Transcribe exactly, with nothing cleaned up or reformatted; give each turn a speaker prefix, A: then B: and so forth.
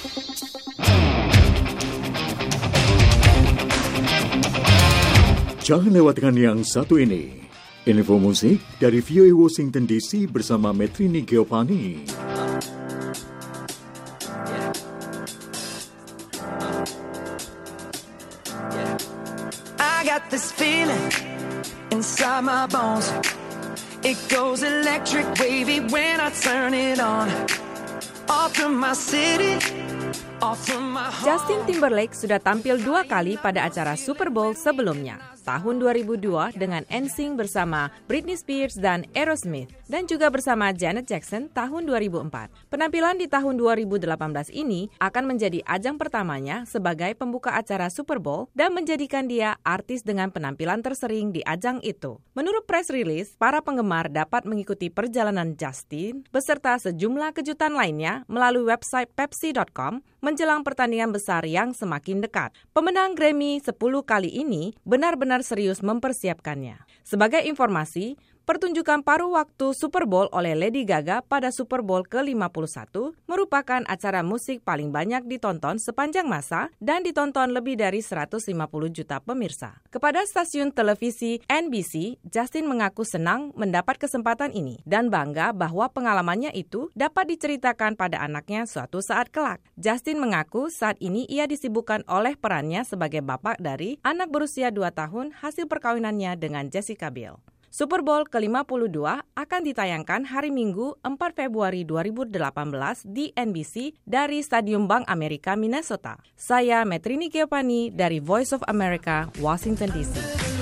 A: Jangan lewatkan yang satu ini. Info musik dari V O A Washington D C bersama Metrini Giovanni.
B: I got this feeling inside my bones. It goes electric wavy when I turn it on. Off from my city.
C: Justin Timberlake sudah tampil dua kali pada acara Super Bowl sebelumnya, tahun dua ribu dua dengan N Sync bersama Britney Spears dan Aerosmith, dan juga bersama Janet Jackson tahun dua ribu empat. Penampilan di tahun dua ribu delapan belas ini akan menjadi ajang pertamanya sebagai pembuka acara Super Bowl dan menjadikan dia artis dengan penampilan tersering di ajang itu. Menurut press release, para penggemar dapat mengikuti perjalanan Justin beserta sejumlah kejutan lainnya melalui website Pepsi dot com menjelang pertandingan besar yang semakin dekat. Pemenang Grammy sepuluh kali ini benar-benar serius mempersiapkannya. Sebagai informasi, pertunjukan paruh waktu Super Bowl oleh Lady Gaga pada Super Bowl ke lima puluh satu merupakan acara musik paling banyak ditonton sepanjang masa dan ditonton lebih dari seratus lima puluh juta pemirsa. Kepada stasiun televisi N B C, Justin mengaku senang mendapat kesempatan ini dan bangga bahwa pengalamannya itu dapat diceritakan pada anaknya suatu saat kelak. Justin mengaku saat ini ia disibukkan oleh perannya sebagai bapak dari anak berusia dua tahun hasil perkawinannya dengan Jessica Biel. Super Bowl ke lima puluh dua akan ditayangkan hari Minggu empat Februari dua ribu delapan belas di N B C dari Stadium Bank Amerika, Minnesota. Saya Metrini Giovanni dari Voice of America, Washington D C.